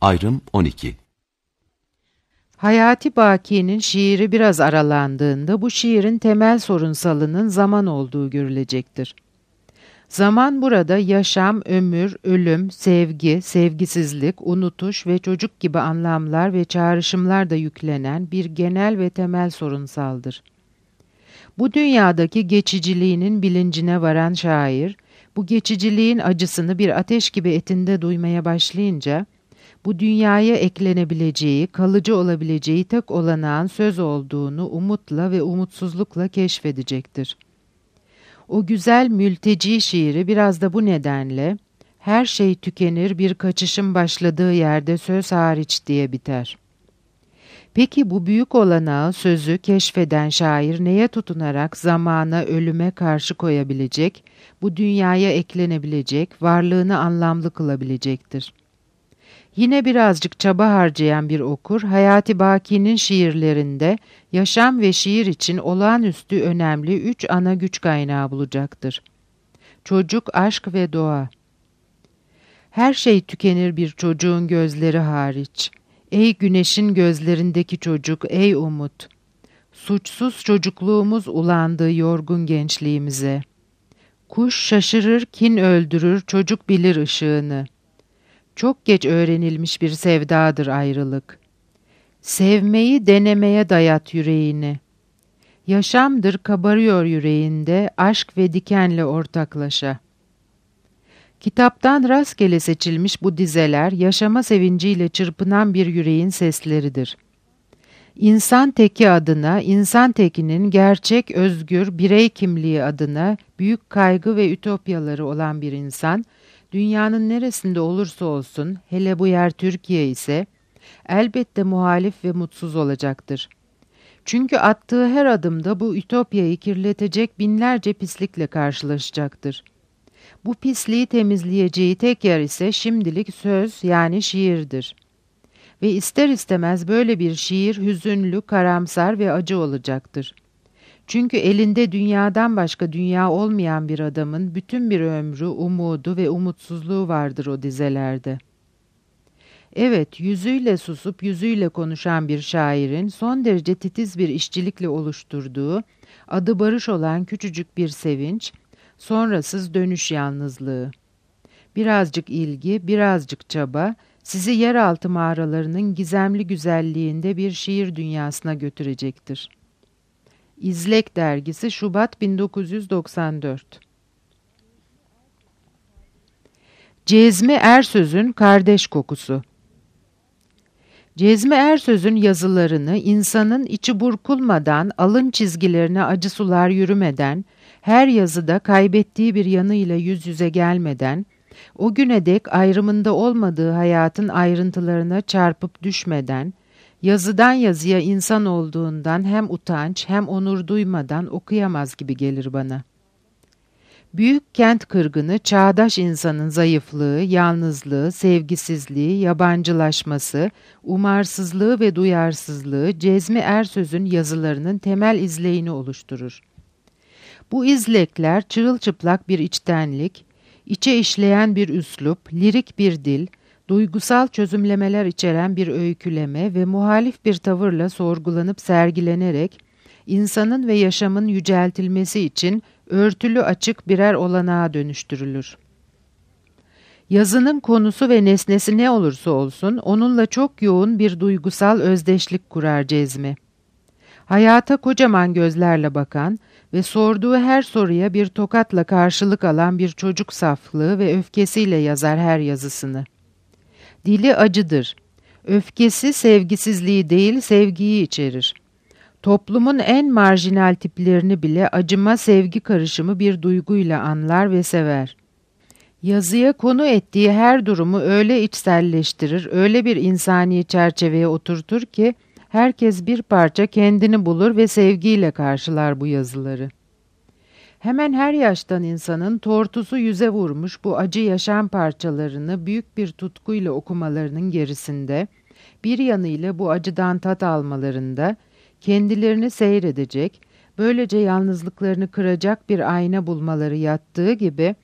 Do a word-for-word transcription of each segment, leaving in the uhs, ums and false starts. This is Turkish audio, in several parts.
Ayrım on iki. Hayati Baki'nin şiiri biraz aralandığında bu şiirin temel sorunsalının zaman olduğu görülecektir. Zaman burada yaşam, ömür, ölüm, sevgi, sevgisizlik, unutuş ve çocuk gibi anlamlar ve çağrışımlar da yüklenen bir genel ve temel sorunsaldır. Bu dünyadaki geçiciliğinin bilincine varan şair, bu geçiciliğin acısını bir ateş gibi etinde duymaya başlayınca, bu dünyaya eklenebileceği, kalıcı olabileceği tek olanağın söz olduğunu umutla ve umutsuzlukla keşfedecektir. O güzel mülteci şiiri biraz da bu nedenle, her şey tükenir bir kaçışın başladığı yerde söz hariç diye biter. Peki bu büyük olanağı, sözü keşfeden şair neye tutunarak zamana, ölüme karşı koyabilecek, bu dünyaya eklenebilecek, varlığını anlamlı kılabilecektir? Yine birazcık çaba harcayan bir okur, Hayati Baki'nin şiirlerinde yaşam ve şiir için olağanüstü önemli üç ana güç kaynağı bulacaktır. Çocuk, aşk ve doğa. Her şey tükenir bir çocuğun gözleri hariç. Ey güneşin gözlerindeki çocuk, ey umut! Suçsuz çocukluğumuz ulandı yorgun gençliğimize. Kuş şaşırır, kin öldürür, çocuk bilir ışığını. Çok geç öğrenilmiş bir sevdadır ayrılık. Sevmeyi denemeye dayat yüreğini. Yaşamdır kabarıyor yüreğinde, aşk ve dikenle ortaklaşa. Kitaptan rastgele seçilmiş bu dizeler, yaşama sevinciyle çırpınan bir yüreğin sesleridir. İnsan teki adına, insan tekinin gerçek, özgür, birey kimliği adına büyük kaygı ve ütopyaları olan bir insan, dünyanın neresinde olursa olsun, hele bu yer Türkiye ise, elbette muhalif ve mutsuz olacaktır. Çünkü attığı her adımda bu ütopyayı kirletecek binlerce pislikle karşılaşacaktır. Bu pisliği temizleyeceği tek yer ise şimdilik söz yani şiirdir. Ve ister istemez böyle bir şiir hüzünlü, karamsar ve acı olacaktır. Çünkü elinde dünyadan başka dünya olmayan bir adamın bütün bir ömrü, umudu ve umutsuzluğu vardır o dizelerde. Evet, yüzüyle susup yüzüyle konuşan bir şairin son derece titiz bir işçilikle oluşturduğu, adı barış olan küçücük bir sevinç, sonrasız dönüş yalnızlığı. Birazcık ilgi, birazcık çaba, sizi yeraltı mağaralarının gizemli güzelliğinde bir şiir dünyasına götürecektir. İzlek Dergisi, Şubat bin dokuz yüz doksan dört. Cezmi Ersöz'ün Kardeş Kokusu. Cezmi Ersöz'ün yazılarını insanın içi burkulmadan, alın çizgilerine acı sular yürümeden, her yazıda kaybettiği bir yanıyla yüz yüze gelmeden, o güne dek ayrımında olmadığı hayatın ayrıntılarına çarpıp düşmeden, yazıdan yazıya insan olduğundan hem utanç hem onur duymadan okuyamaz gibi gelir bana. Büyük kent kırgını, çağdaş insanın zayıflığı, yalnızlığı, sevgisizliği, yabancılaşması, umarsızlığı ve duyarsızlığı Cezmi Ersöz'ün yazılarının temel izleyini oluşturur. Bu izlekler çırılçıplak bir içtenlik, içe işleyen bir üslup, lirik bir dil, duygusal çözümlemeler içeren bir öyküleme ve muhalif bir tavırla sorgulanıp sergilenerek, insanın ve yaşamın yüceltilmesi için örtülü açık birer olanağa dönüştürülür. Yazının konusu ve nesnesi ne olursa olsun, onunla çok yoğun bir duygusal özdeşlik kurar Cezmi. Hayata kocaman gözlerle bakan ve sorduğu her soruya bir tokatla karşılık alan bir çocuk saflığı ve öfkesiyle yazar her yazısını. Dili acıdır. Öfkesi sevgisizliği değil, sevgiyi içerir. Toplumun en marjinal tiplerini bile acıma sevgi karışımı bir duyguyla anlar ve sever. Yazıya konu ettiği her durumu öyle içselleştirir, öyle bir insani çerçeveye oturtur ki, herkes bir parça kendini bulur ve sevgiyle karşılar bu yazıları. Hemen her yaştan insanın tortusu yüze vurmuş bu acı yaşam parçalarını büyük bir tutkuyla okumalarının gerisinde, bir yanıyla bu acıdan tat almalarında, kendilerini seyredecek, böylece yalnızlıklarını kıracak bir ayna bulmaları yattığı gibi,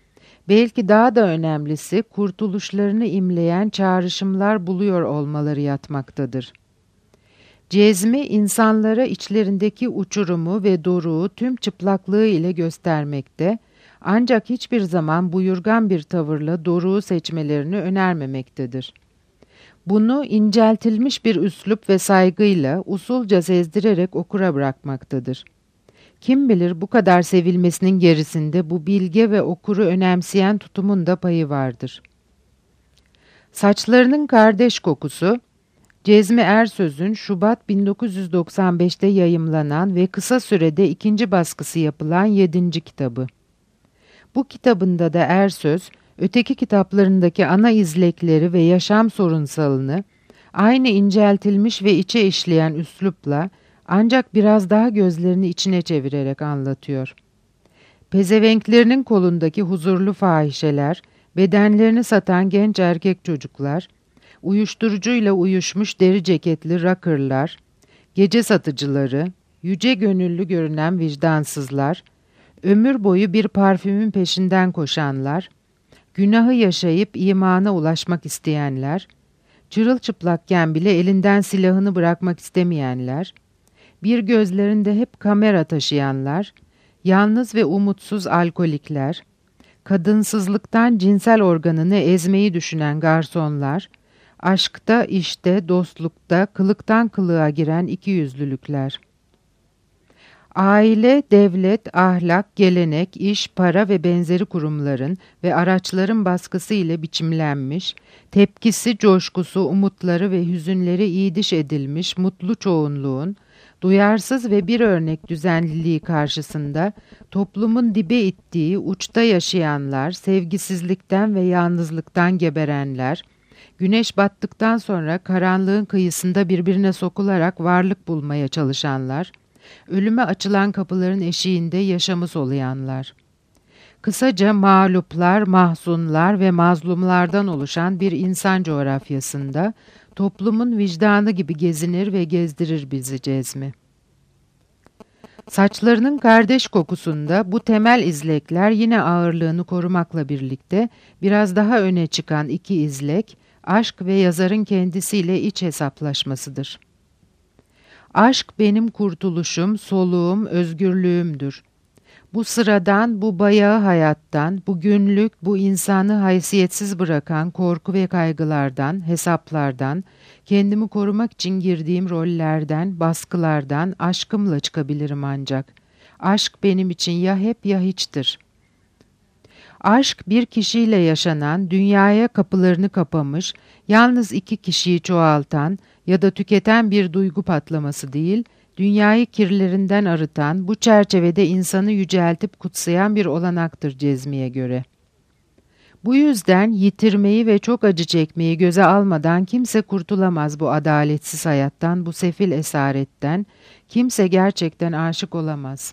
Belki daha da önemlisi kurtuluşlarını imleyen çağrışımlar buluyor olmaları yatmaktadır. Cezmi insanlara içlerindeki uçurumu ve doruğu tüm çıplaklığı ile göstermekte, ancak hiçbir zaman buyurgan bir tavırla doruğu seçmelerini önermemektedir. Bunu inceltilmiş bir üslup ve saygıyla usulca sezdirerek okura bırakmaktadır. Kim bilir bu kadar sevilmesinin gerisinde bu bilge ve okuru önemseyen tutumun da payı vardır. Saçlarının kardeş kokusu, Cezmi Ersöz'ün Şubat bin dokuz yüz doksan beşte yayımlanan ve kısa sürede ikinci baskısı yapılan yedinci kitabı. Bu kitabında da Ersöz, öteki kitaplarındaki ana izlekleri ve yaşam sorunsalını aynı inceltilmiş ve içe işleyen üslupla, ancak biraz daha gözlerini içine çevirerek anlatıyor. Pezevenklerinin kolundaki huzurlu fahişeler, bedenlerini satan genç erkek çocuklar, uyuşturucuyla uyuşmuş deri ceketli rakırlar, gece satıcıları, yüce gönüllü görünen vicdansızlar, ömür boyu bir parfümün peşinden koşanlar, günahı yaşayıp imana ulaşmak isteyenler, çırılçıplakken bile elinden silahını bırakmak istemeyenler, bir gözlerinde hep kamera taşıyanlar, yalnız ve umutsuz alkolikler, kadınsızlıktan cinsel organını ezmeyi düşünen garsonlar, aşkta, işte, dostlukta, kılıktan kılığa giren ikiyüzlülükler. Aile, devlet, ahlak, gelenek, iş, para ve benzeri kurumların ve araçların baskısı ile biçimlenmiş, tepkisi, coşkusu, umutları ve hüzünleri iydiş edilmiş mutlu çoğunluğun, duyarsız ve bir örnek düzenliliği karşısında toplumun dibe ittiği uçta yaşayanlar, sevgisizlikten ve yalnızlıktan geberenler, güneş battıktan sonra karanlığın kıyısında birbirine sokularak varlık bulmaya çalışanlar, ölüme açılan kapıların eşiğinde yaşamı soluyanlar. Kısaca mağluplar, mahzunlar ve mazlumlardan oluşan bir insan coğrafyasında toplumun vicdanı gibi gezinir ve gezdirir bizi Cezmi. Saçlarının kardeş kokusunda bu temel izlekler yine ağırlığını korumakla birlikte biraz daha öne çıkan iki izlek, aşk ve yazarın kendisiyle iç hesaplaşmasıdır. Aşk benim kurtuluşum, soluğum, özgürlüğümdür. Bu sıradan, bu bayağı hayattan, bu günlük, bu insanı haysiyetsiz bırakan korku ve kaygılardan, hesaplardan, kendimi korumak için girdiğim rollerden, baskılardan aşkımla çıkabilirim ancak. Aşk benim için ya hep ya hiçtir. Aşk bir kişiyle yaşanan, dünyaya kapılarını kapamış, yalnız iki kişiyi çoğaltan ya da tüketen bir duygu patlaması değil, dünyayı kirlerinden arıtan, bu çerçevede insanı yüceltip kutsayan bir olanaktır Cezmi'ye göre. Bu yüzden yitirmeyi ve çok acı çekmeyi göze almadan kimse kurtulamaz bu adaletsiz hayattan, bu sefil esaretten, kimse gerçekten aşık olamaz.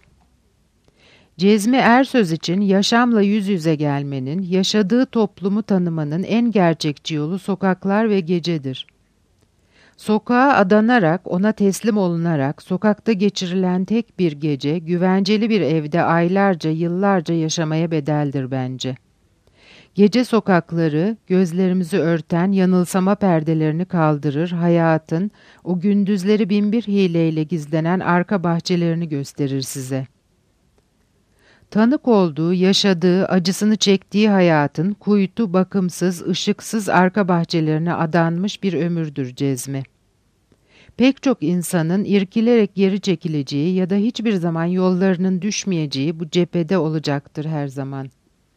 Cezmi Ersöz için yaşamla yüz yüze gelmenin, yaşadığı toplumu tanımanın en gerçekçi yolu sokaklar ve gecedir. Sokağa adanarak, ona teslim olunarak, sokakta geçirilen tek bir gece, güvenceli bir evde aylarca, yıllarca yaşamaya bedeldir bence. Gece sokakları, gözlerimizi örten yanılsama perdelerini kaldırır, hayatın, o gündüzleri binbir hileyle gizlenen arka bahçelerini gösterir size. Tanık olduğu, yaşadığı, acısını çektiği hayatın kuytu, bakımsız, ışıksız arka bahçelerine adanmış bir ömürdür Cezmi. Pek çok insanın irkilerek geri çekileceği ya da hiçbir zaman yollarının düşmeyeceği bu cephede olacaktır her zaman.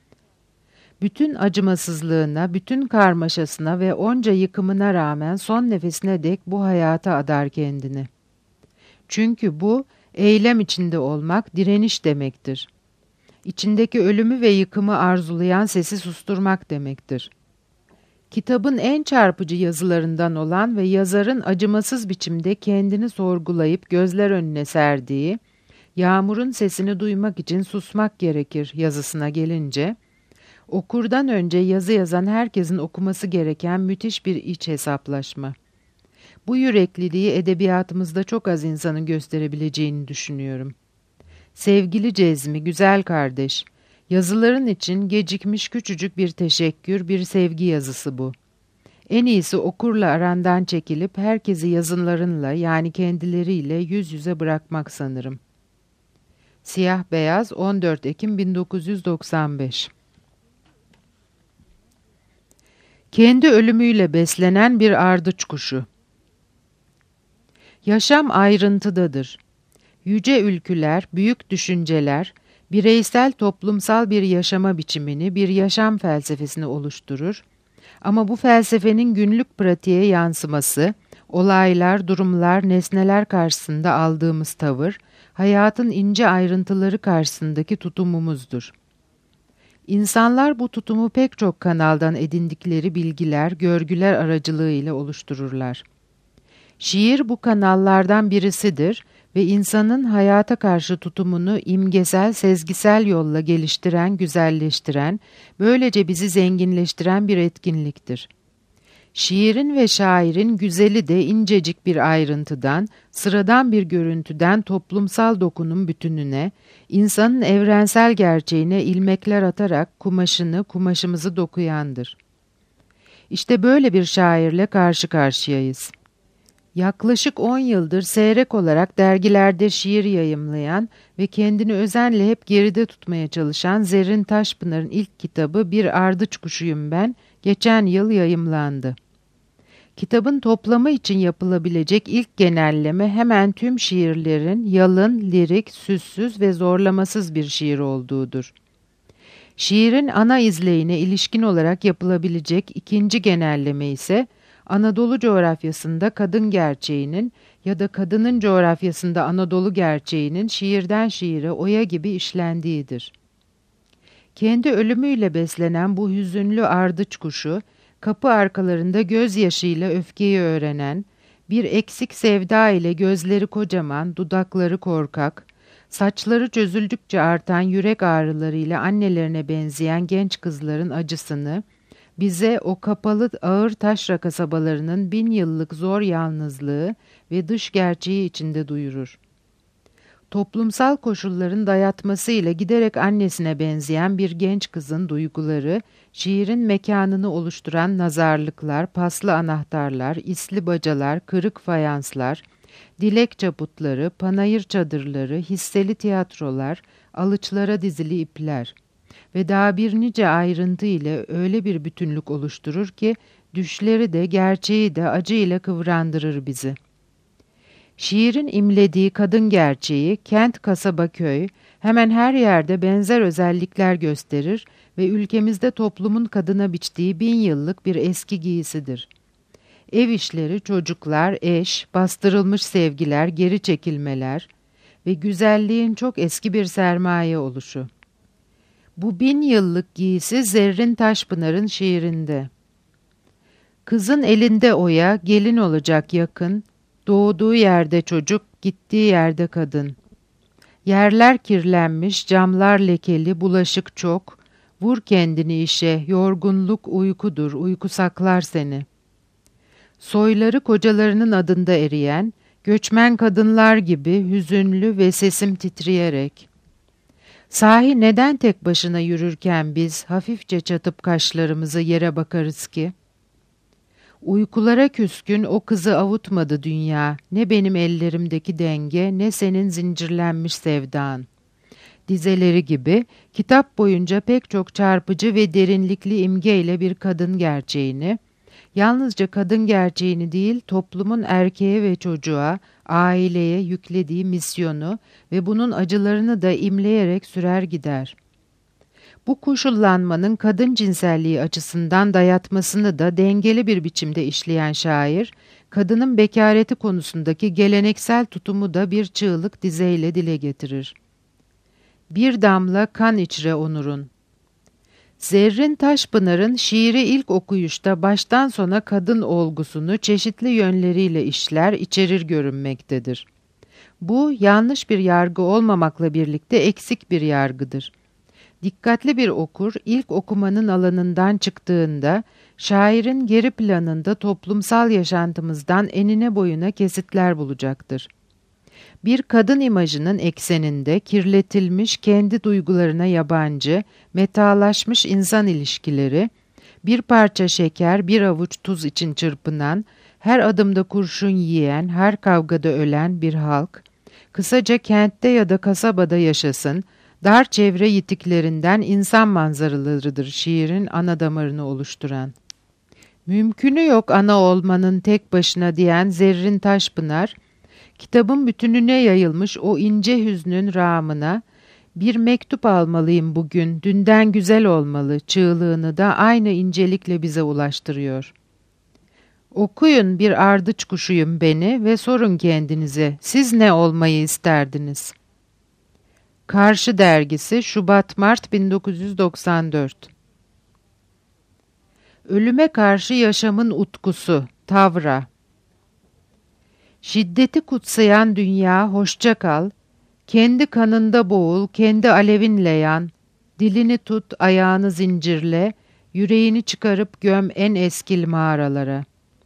Bütün acımasızlığına, bütün karmaşasına ve onca yıkımına rağmen son nefesine dek bu hayata adar kendini. Çünkü bu, eylem içinde olmak, direniş demektir. İçindeki ölümü ve yıkımı arzulayan sesi susturmak demektir. Kitabın en çarpıcı yazılarından olan ve yazarın acımasız biçimde kendini sorgulayıp gözler önüne serdiği, "Yağmurun sesini duymak için susmak gerekir" yazısına gelince, okurdan önce yazı yazan herkesin okuması gereken müthiş bir iç hesaplaşma. Bu yürekliliği edebiyatımızda çok az insanın gösterebileceğini düşünüyorum. Sevgili Cezmi, güzel kardeş, Yazıların için gecikmiş küçücük bir teşekkür, bir sevgi yazısı bu. En iyisi okurla arandan çekilip herkesi yazılarınla yani kendileriyle yüz yüze bırakmak sanırım. Siyah Beyaz on dört Ekim bin dokuz yüz doksan beş. Kendi ölümüyle beslenen bir ardıç kuşu. Yaşam ayrıntıdadır. Yüce ülküler, büyük düşünceler, bireysel toplumsal bir yaşama biçimini, bir yaşam felsefesini oluşturur. Ama bu felsefenin günlük pratiğe yansıması, olaylar, durumlar, nesneler karşısında aldığımız tavır, hayatın ince ayrıntıları karşısındaki tutumumuzdur. İnsanlar bu tutumu pek çok kanaldan edindikleri bilgiler, görgüler aracılığıyla oluştururlar. Şiir bu kanallardan birisidir ve insanın hayata karşı tutumunu imgesel, sezgisel yolla geliştiren, güzelleştiren, böylece bizi zenginleştiren bir etkinliktir. Şiirin ve şairin güzeli de incecik bir ayrıntıdan, sıradan bir görüntüden toplumsal dokunun bütününe, insanın evrensel gerçeğine ilmekler atarak kumaşını, kumaşımızı dokuyandır. İşte böyle bir şairle karşı karşıyayız. Yaklaşık on yıldır seyrek olarak dergilerde şiir yayımlayan ve kendini özenle hep geride tutmaya çalışan Zerrin Taşpınar'ın ilk kitabı Bir Ardıç Kuşuyum Ben, geçen yıl yayımlandı. Kitabın toplamı için yapılabilecek ilk genelleme hemen tüm şiirlerin yalın, lirik, süssüz ve zorlamasız bir şiir olduğudur. Şiirin ana izleyine ilişkin olarak yapılabilecek ikinci genelleme ise Anadolu coğrafyasında kadın gerçeğinin ya da kadının coğrafyasında Anadolu gerçeğinin şiirden şiire oya gibi işlendiğidir. Kendi ölümüyle beslenen bu hüzünlü ardıç kuşu, kapı arkalarında gözyaşıyla öfkeyi öğrenen, bir eksik sevda ile gözleri kocaman, dudakları korkak, saçları çözüldükçe artan yürek ağrılarıyla annelerine benzeyen genç kızların acısını, bize o kapalı ağır taşra kasabalarının bin yıllık zor yalnızlığı ve dış gerçeği içinde duyurur. Toplumsal koşulların dayatmasıyla giderek annesine benzeyen bir genç kızın duyguları, şiirin mekanını oluşturan nazarlıklar, paslı anahtarlar, isli bacalar, kırık fayanslar, dilek çaputları, panayır çadırları, hisseli tiyatrolar, alıçlara dizili ipler ve daha bir nice ayrıntı ile öyle bir bütünlük oluşturur ki, düşleri de gerçeği de acıyla kıvrandırır bizi. Şiirin imlediği kadın gerçeği, kent, kasaba, köy, hemen her yerde benzer özellikler gösterir ve ülkemizde toplumun kadına biçtiği bin yıllık bir eski giysidir. Ev işleri, çocuklar, eş, bastırılmış sevgiler, geri çekilmeler ve güzelliğin çok eski bir sermaye oluşu. Bu bin yıllık giysi Zerrin Taşpınar'ın şiirinde. Kızın elinde oya, gelin olacak yakın, doğduğu yerde çocuk, gittiği yerde kadın. Yerler kirlenmiş, camlar lekeli, bulaşık çok, vur kendini işe, yorgunluk uykudur, uyku saklar seni. Soyları kocalarının adında eriyen, göçmen kadınlar gibi hüzünlü ve sesim titreyerek. Sahi neden tek başına yürürken biz hafifçe çatıp kaşlarımızı yere bakarız ki? Uykulara küskün o kızı avutmadı dünya, ne benim ellerimdeki denge, ne senin zincirlenmiş sevdan. Dizeleri gibi kitap boyunca pek çok çarpıcı ve derinlikli imgeyle bir kadın gerçeğini, yalnızca kadın gerçeğini değil, toplumun erkeğe ve çocuğa, aileye yüklediği misyonu ve bunun acılarını da imleyerek sürer gider. Bu koşullanmanın kadın cinselliği açısından dayatmasını da dengeli bir biçimde işleyen şair, kadının bekareti konusundaki geleneksel tutumu da bir çığlık dizeyle dile getirir. Bir damla kan içre onurun. Zerrin Taşpınar'ın şiiri ilk okuyuşta baştan sona kadın olgusunu çeşitli yönleriyle işler, içerir görünmektedir. Bu yanlış bir yargı olmamakla birlikte eksik bir yargıdır. Dikkatli bir okur ilk okumanın alanından çıktığında şairin geri planında toplumsal yaşantımızdan enine boyuna kesitler bulacaktır. Bir kadın imajının ekseninde kirletilmiş, kendi duygularına yabancı, metalaşmış insan ilişkileri, bir parça şeker, bir avuç tuz için çırpınan, her adımda kurşun yiyen, her kavgada ölen bir halk, kısaca kentte ya da kasabada yaşasın, dar çevre yitiklerinden insan manzaralarıdır şiirin ana damarını oluşturan. Mümkünü yok ana olmanın tek başına diyen Zerrin Taşpınar, kitabın bütününe yayılmış o ince hüznün rağmına, bir mektup almalıyım bugün, dünden güzel olmalı çığlığını da aynı incelikle bize ulaştırıyor. Okuyun bir ardıç kuşuyum beni ve sorun kendinize, siz ne olmayı isterdiniz? Karşı Dergisi Şubat-Mart bin dokuz yüz doksan dört. Ölüme karşı yaşamın utkusu, Tavra. Şiddeti kutsayan dünya hoşça kal, kendi kanında boğul, kendi alevinle yan, dilini tut, ayağını zincirle, yüreğini çıkarıp göm en eskil mağaralara.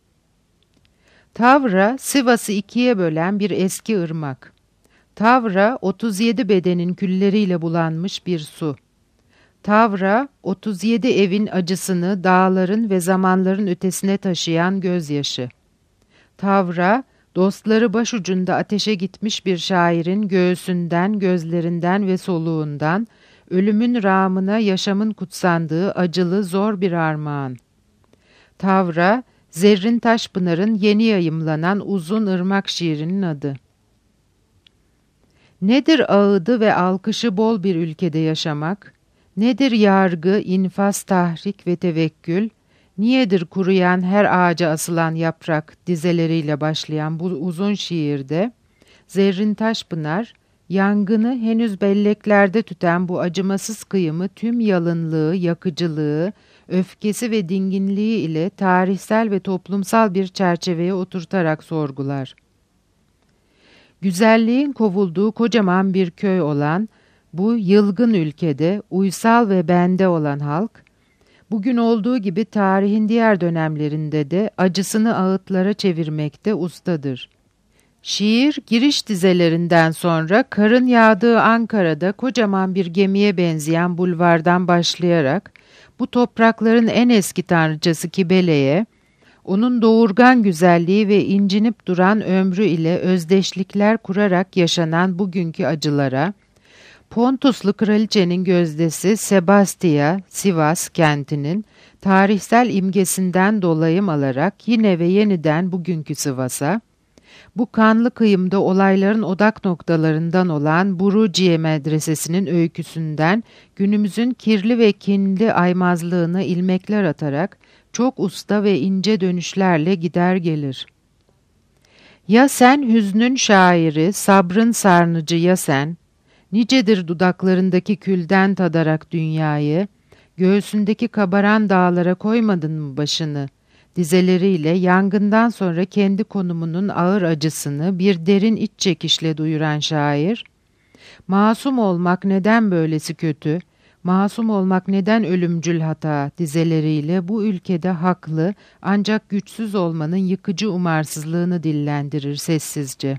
Tavra, Sivas'ı ikiye bölen bir eski ırmak. Tavra, otuz yedi bedenin külleriyle bulanmış bir su. Tavra, otuz yedi evin acısını dağların ve zamanların ötesine taşıyan gözyaşı. Tavra, dostları başucunda ateşe gitmiş bir şairin göğsünden, gözlerinden ve soluğundan, ölümün rağmına yaşamın kutsandığı acılı zor bir armağan. Tavra, Zerrin Taşpınar'ın yeni yayımlanan Uzun Irmak şiirinin adı. Nedir ağıdı ve alkışı bol bir ülkede yaşamak? Nedir yargı, infaz, tahrik ve tevekkül? Niyedir kuruyan her ağaca asılan yaprak dizeleriyle başlayan bu uzun şiirde Zerrin Taşpınar, yangını henüz belleklerde tüten bu acımasız kıyımı tüm yalınlığı, yakıcılığı, öfkesi ve dinginliği ile tarihsel ve toplumsal bir çerçeveye oturtarak sorgular. Güzelliğin kovulduğu kocaman bir köy olan bu yılgın ülkede uysal ve bende olan halk, bugün olduğu gibi tarihin diğer dönemlerinde de acısını ağıtlara çevirmekte ustadır. Şiir, giriş dizelerinden sonra karın yağdığı Ankara'da kocaman bir gemiye benzeyen bulvardan başlayarak bu toprakların en eski tanrıçası Kibele'ye, onun doğurgan güzelliği ve incinip duran ömrü ile özdeşlikler kurarak yaşanan bugünkü acılara, Pontuslu kraliçenin gözdesi Sebastia, Sivas kentinin tarihsel imgesinden dolayım alarak yine ve yeniden bugünkü Sivas'a, bu kanlı kıyımda olayların odak noktalarından olan Buruciye Medresesi'nin öyküsünden günümüzün kirli ve kinli aymazlığına ilmekler atarak çok usta ve ince dönüşlerle gider gelir. Ya sen hüznün şairi, sabrın sarnıcı ya sen, nicedir dudaklarındaki külden tadarak dünyayı, göğsündeki kabaran dağlara koymadın mı başını? Dizeleriyle yangından sonra kendi konumunun ağır acısını bir derin iç çekişle duyuran şair, masum olmak neden böylesi kötü, masum olmak neden ölümcül hata dizeleriyle bu ülkede haklı ancak güçsüz olmanın yıkıcı umarsızlığını dillendirir sessizce.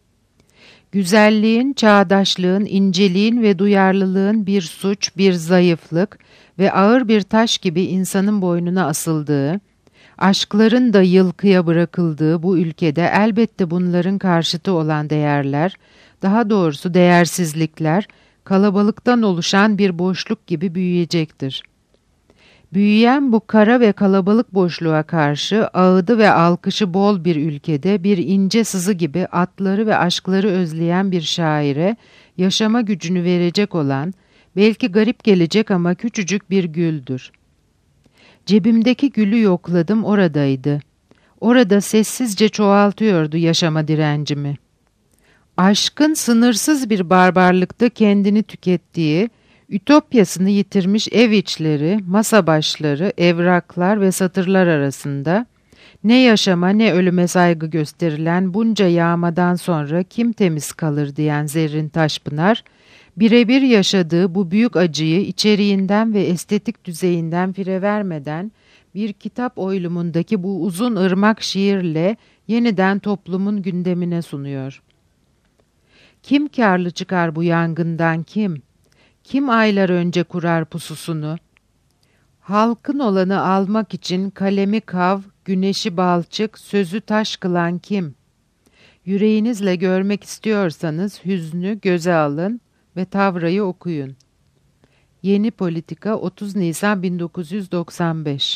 Güzelliğin, çağdaşlığın, inceliğin ve duyarlılığın bir suç, bir zayıflık ve ağır bir taş gibi insanın boynuna asıldığı, aşkların da yılkıya bırakıldığı bu ülkede elbette bunların karşıtı olan değerler, daha doğrusu değersizlikler, kalabalıktan oluşan bir boşluk gibi büyüyecektir. Büyüyen bu kara ve kalabalık boşluğa karşı ağıdı ve alkışı bol bir ülkede bir ince sızı gibi atları ve aşkları özleyen bir şaire yaşama gücünü verecek olan, belki garip gelecek ama küçücük bir güldür. Cebimdeki gülü yokladım oradaydı. Orada sessizce çoğaltıyordu yaşama direncimi. Aşkın sınırsız bir barbarlıkta kendini tükettiği, ütopyasını yitirmiş ev içleri, masa başları, evraklar ve satırlar arasında, ne yaşama ne ölüme saygı gösterilen bunca yağmadan sonra kim temiz kalır diyen Zerrin Taşpınar, birebir yaşadığı bu büyük acıyı içeriğinden ve estetik düzeyinden fire vermeden, bir kitap oylumundaki bu uzun ırmak şiirle yeniden toplumun gündemine sunuyor. Kim kârlı çıkar bu yangından kim? Kim aylar önce kurar pususunu? Halkın olanı almak için kalemi kav, güneşi balçık, sözü taş kılan kim? Yüreğinizle görmek istiyorsanız hüznü göze alın ve Tavra'yı okuyun. Yeni Politika, otuz Nisan bin dokuz yüz doksan beş.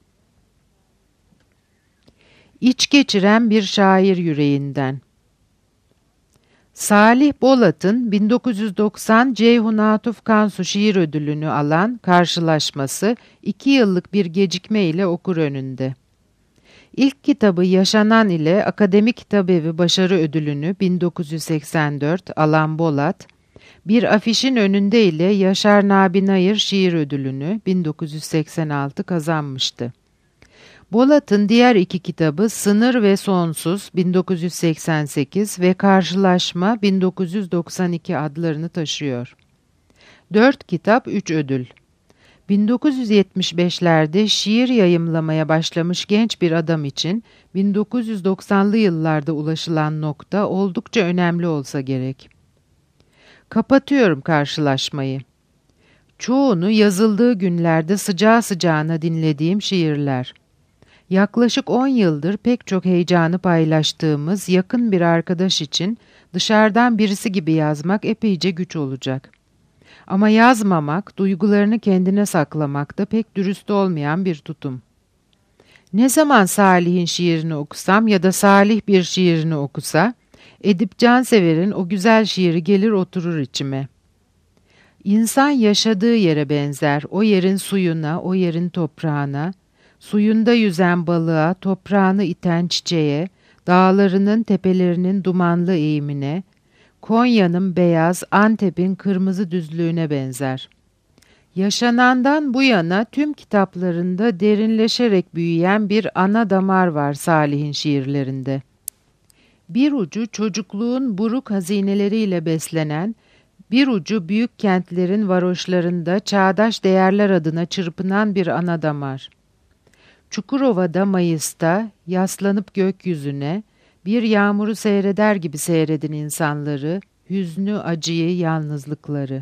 İç geçiren bir şair yüreğinden. Salih Bolat'ın bin dokuz yüz doksan Ceyhun Atuf Kansu Şiir Ödülünü alan Karşılaşması iki yıllık bir gecikme ile okur önünde. İlk kitabı Yaşanan ile Akademik Kitabevi Başarı Ödülünü bin dokuz yüz seksen dört alan Bolat, bir afişin önünde ile Yaşar Nabi Nayır Şiir Ödülünü bin dokuz yüz seksen altı kazanmıştı. Bolat'ın diğer iki kitabı Sınır ve Sonsuz bin dokuz yüz seksen sekiz ve Karşılaşma bin dokuz yüz doksan iki adlarını taşıyor. Dört kitap, üç ödül. bin dokuz yüz yetmiş beşlerde şiir yayımlamaya başlamış genç bir adam için bin dokuz yüz doksanlı yıllarda ulaşılan nokta oldukça önemli olsa gerek. Kapatıyorum Karşılaşmayı. Çoğunu yazıldığı günlerde sıcağı sıcağına dinlediğim şiirler. Yaklaşık on yıldır pek çok heyecanı paylaştığımız yakın bir arkadaş için dışarıdan birisi gibi yazmak epeyce güç olacak. Ama yazmamak, duygularını kendine saklamak da pek dürüst olmayan bir tutum. Ne zaman Salih'in şiirini okusam ya da Salih bir şiirini okusa, Edip Cansever'in o güzel şiiri gelir oturur içime. İnsan yaşadığı yere benzer, o yerin suyuna, o yerin toprağına, suyunda yüzen balığa, toprağını iten çiçeğe, dağlarının tepelerinin dumanlı eğimine, Konya'nın beyaz, Antep'in kırmızı düzlüğüne benzer. Yaşanandan bu yana tüm kitaplarında derinleşerek büyüyen bir ana damar var Salih'in şiirlerinde. Bir ucu çocukluğun buruk hazineleriyle beslenen, bir ucu büyük kentlerin varoşlarında çağdaş değerler adına çırpınan bir ana damar. Çukurova'da Mayıs'ta yaslanıp gökyüzüne, bir yağmuru seyreder gibi seyredin insanları, hüznü, acıyı, yalnızlıkları.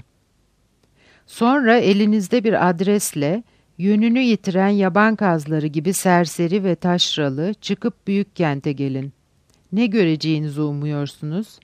Sonra elinizde bir adresle, yönünü yitiren yaban kazları gibi serseri ve taşralı çıkıp büyük kente gelin. Ne göreceğinizi umuyorsunuz?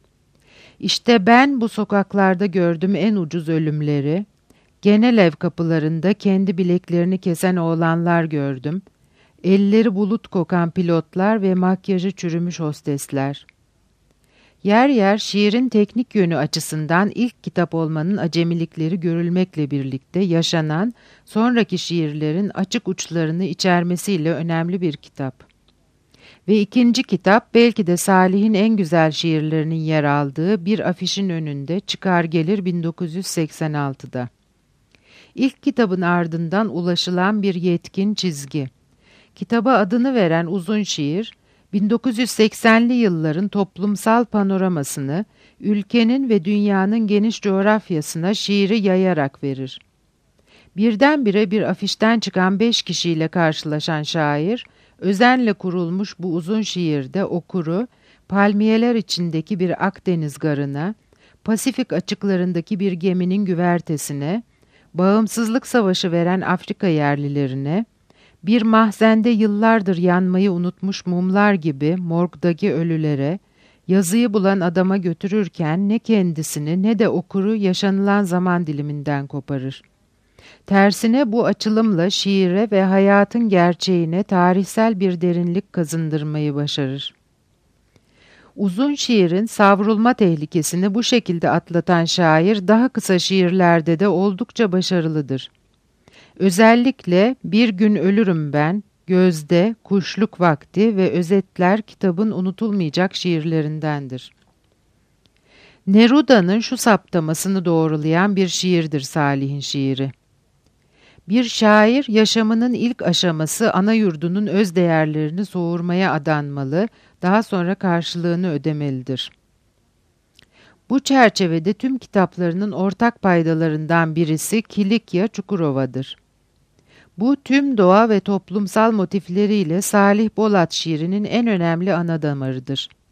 İşte ben bu sokaklarda gördüm en ucuz ölümleri, genel ev kapılarında kendi bileklerini kesen oğlanlar gördüm, elleri bulut kokan pilotlar ve makyajı çürümüş hostesler. Yer yer şiirin teknik yönü açısından ilk kitap olmanın acemilikleri görülmekle birlikte yaşanan, sonraki şiirlerin açık uçlarını içermesiyle önemli bir kitap. Ve ikinci kitap belki de Salih'in en güzel şiirlerinin yer aldığı bir afişin önünde çıkar gelir bin dokuz yüz seksen altıda. İlk kitabın ardından ulaşılan bir yetkin çizgi. Kitaba adını veren uzun şiir, bin dokuz yüz seksenli yılların toplumsal panoramasını, ülkenin ve dünyanın geniş coğrafyasına şiiri yayarak verir. Birdenbire bir afişten çıkan beş kişiyle karşılaşan şair, özenle kurulmuş bu uzun şiirde okuru, palmiyeler içindeki bir Akdeniz garına, Pasifik açıklarındaki bir geminin güvertesine, bağımsızlık savaşı veren Afrika yerlilerine, bir mahzende yıllardır yanmayı unutmuş mumlar gibi morgdaki ölülere, yazıyı bulan adama götürürken ne kendisini ne de okuru yaşanılan zaman diliminden koparır. Tersine bu açılımla şiire ve hayatın gerçeğine tarihsel bir derinlik kazındırmayı başarır. Uzun şiirin savrulma tehlikesini bu şekilde atlatan şair daha kısa şiirlerde de oldukça başarılıdır. Özellikle Bir Gün Ölürüm Ben, Gözde, Kuşluk Vakti ve Özetler kitabın unutulmayacak şiirlerindendir. Neruda'nın şu saptamasını doğrulayan bir şiirdir Salih'in şiiri. Bir şair yaşamının ilk aşaması ana yurdunun öz değerlerini soğurmaya adanmalı, daha sonra karşılığını ödemelidir. Bu çerçevede tüm kitaplarının ortak paydalarından birisi Kilikya Çukurova'dır. Bu tüm doğa ve toplumsal motifleriyle Salih Bolat şiirinin en önemli ana damarıdır.